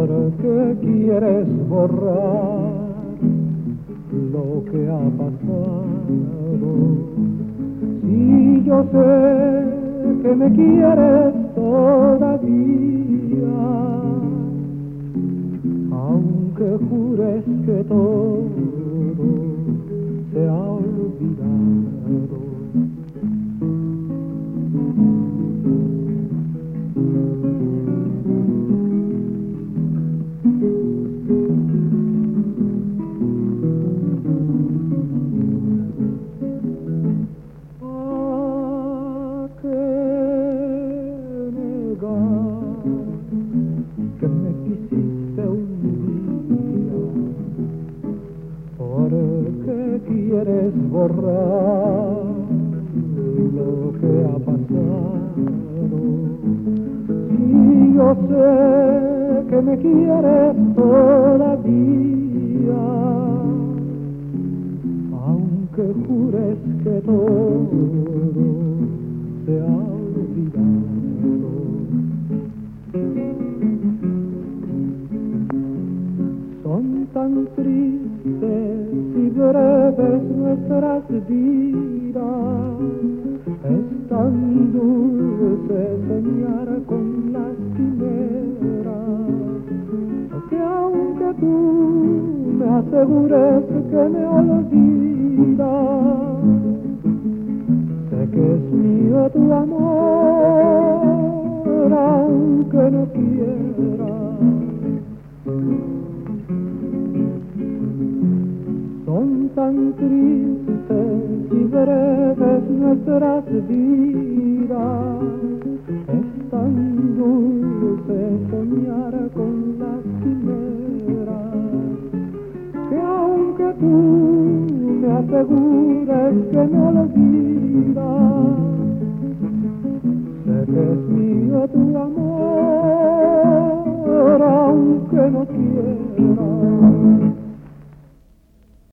qué quieres borrar lo que ha pasado? Si yo sé que me quieres todavía, aunque jures que todo se ha olvidado. Que me quisiste un día, ¿por qué quieres borrar lo que ha pasado? Si yo sé que me quieres todavía, aunque jures que todo se ha olvidado. Son tan tristes y breves nuestras vidas, es tan dulce soñar con las quimeras, que aunque tú me asegures que me olvidas, sé que es mío tu amor, aunque no quieras. Son tan tristes y breves nuestras vidas, es tan dulce soñar con las quimeras, que aunque tú me asegures que me olvidas, sé que es mío tu amor, aunque no quieras.